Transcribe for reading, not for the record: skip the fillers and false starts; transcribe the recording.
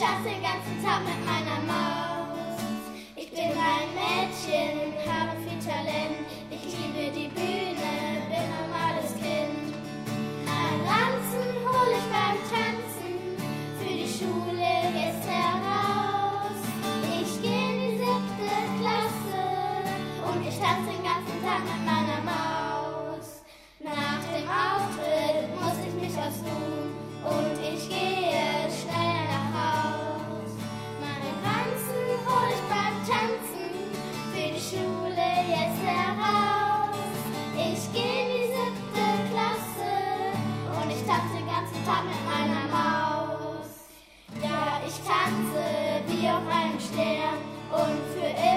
tanze den ganzen Tag mit meiner Maus. Ich bin ein Mädchen, habe viel Talent. Ich liebe die Bühne, bin ein normales Kind. Ein Ranzen hol ich beim Tanzen, für die Schule jetzt heraus. Ich gehe in die 7. Klasse und ich tanze den ganzen Tag mit meiner Maus. Nach dem Auftritt muss ich mich ausruhen und ich gehe schnell nach Haus. Meine Ranzen hol ich beim Tanzen, für die Schule jetzt heraus. Ich gehe in die 7. Klasse und ich tanze den ganzen Tag mit meiner Maus. Ja, ich tanze wie auf einem Stern und für